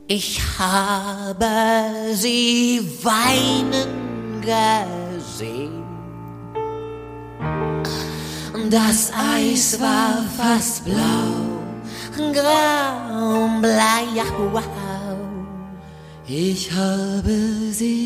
Ich habe sie weinen gesehen. Das Eis war fast blau, grau, bleich, wow. Ich habe sie